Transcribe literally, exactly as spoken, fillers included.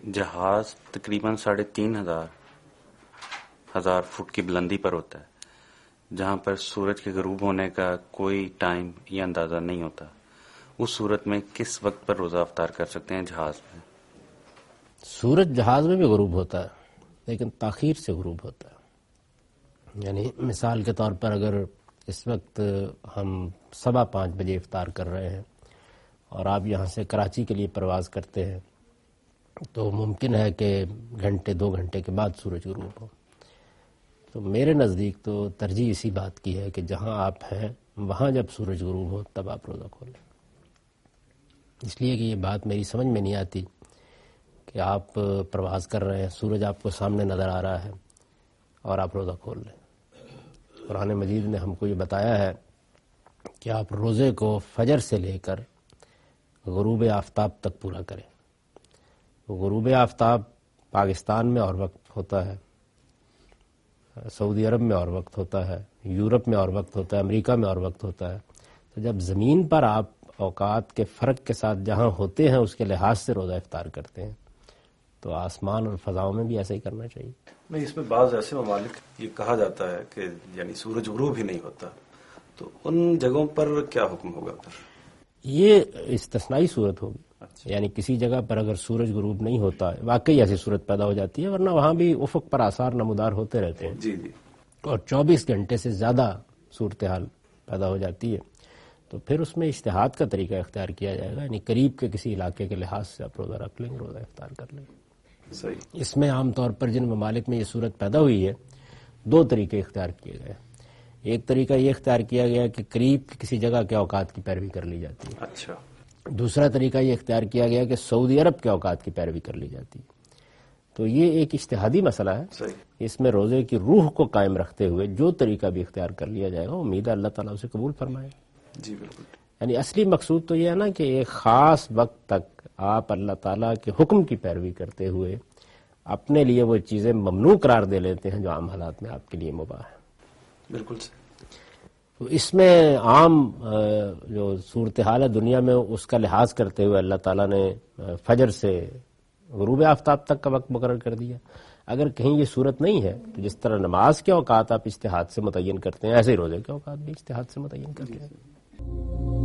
جہاز تقریباً ساڑھے تین ہزار ہزار فٹ کی بلندی پر ہوتا ہے، جہاں پر سورج کے غروب ہونے کا کوئی ٹائم یا اندازہ نہیں ہوتا، اس صورت میں کس وقت پر روزہ افطار کر سکتے ہیں جہاز میں؟ سورج جہاز میں بھی غروب ہوتا ہے لیکن تاخیر سے غروب ہوتا ہے. یعنی مثال کے طور پر اگر اس وقت ہم سوا پانچ بجے افطار کر رہے ہیں اور آپ یہاں سے کراچی کے لیے پرواز کرتے ہیں تو ممکن ہے کہ گھنٹے دو گھنٹے کے بعد سورج غروب ہو. تو میرے نزدیک تو ترجیح اسی بات کی ہے کہ جہاں آپ ہیں وہاں جب سورج غروب ہو تب آپ روزہ کھولیں، اس لیے کہ یہ بات میری سمجھ میں نہیں آتی کہ آپ پرواز کر رہے ہیں، سورج آپ کو سامنے نظر آ رہا ہے اور آپ روزہ کھول لیں. قرآن مجید نے ہم کو یہ بتایا ہے کہ آپ روزے کو فجر سے لے کر غروب آفتاب تک پورا کریں. غروب آفتاب پاکستان میں اور وقت ہوتا ہے، سعودی عرب میں اور وقت ہوتا ہے، یورپ میں اور وقت ہوتا ہے، امریکہ میں اور وقت ہوتا ہے. تو جب زمین پر آپ اوقات کے فرق کے ساتھ جہاں ہوتے ہیں اس کے لحاظ سے روزہ افطار کرتے ہیں تو آسمان اور فضاؤں میں بھی ایسا ہی کرنا چاہیے. نہیں، اس میں بعض ایسے ممالک یہ کہا جاتا ہے کہ یعنی سورج غروب ہی نہیں ہوتا، تو ان جگہوں پر کیا حکم ہوگا پھر؟ یہ استثنائی صورت ہوگی. یعنی کسی جگہ پر اگر سورج غروب نہیں ہوتا ہے، واقعی ایسی صورت پیدا ہو جاتی ہے، ورنہ وہاں بھی افق پر آثار نمودار ہوتے رہتے ہیں جی جی اور چوبیس گھنٹے سے زیادہ صورتحال پیدا ہو جاتی ہے، تو پھر اس میں اجتہاد کا طریقہ اختیار کیا جائے گا. یعنی قریب کے کسی علاقے کے لحاظ سے آپ روزہ رکھ لیں گے، روزہ افطار کر لیں گے. صحیح. اس میں عام طور پر جن ممالک میں یہ صورت پیدا ہوئی ہے دو طریقے اختیار کیے گئے. ایک طریقہ یہ اختیار کیا گیا کہ قریب کی کسی جگہ کے اوقات کی پیروی کر لی جاتی ہے. اچھا. دوسرا طریقہ یہ اختیار کیا گیا کہ سعودی عرب کے اوقات کی پیروی کر لی جاتی ہے. تو یہ ایک اجتہادی مسئلہ ہے. صحیح. اس میں روزے کی روح کو قائم رکھتے ہوئے جو طریقہ بھی اختیار کر لیا جائے گا امید ہے اللہ تعالیٰ اسے قبول فرمائے. جی بالکل. یعنی اصلی مقصود تو یہ ہے نا کہ ایک خاص وقت تک آپ اللہ تعالیٰ کے حکم کی پیروی کرتے ہوئے اپنے لیے وہ چیزیں ممنوع قرار دے لیتے ہیں جو عام حالات میں آپ کے لیے مباح ہے. بالکل. تو اس میں عام جو صورتحال ہے دنیا میں اس کا لحاظ کرتے ہوئے اللہ تعالیٰ نے فجر سے غروب آفتاب تک کا وقت مقرر کر دیا. اگر کہیں یہ صورت نہیں ہے تو جس طرح نماز کے اوقات آپ اجتہاد سے متعین کرتے ہیں ایسے ہی روزے کے اوقات بھی اجتہاد سے متعین کرتے ہیں.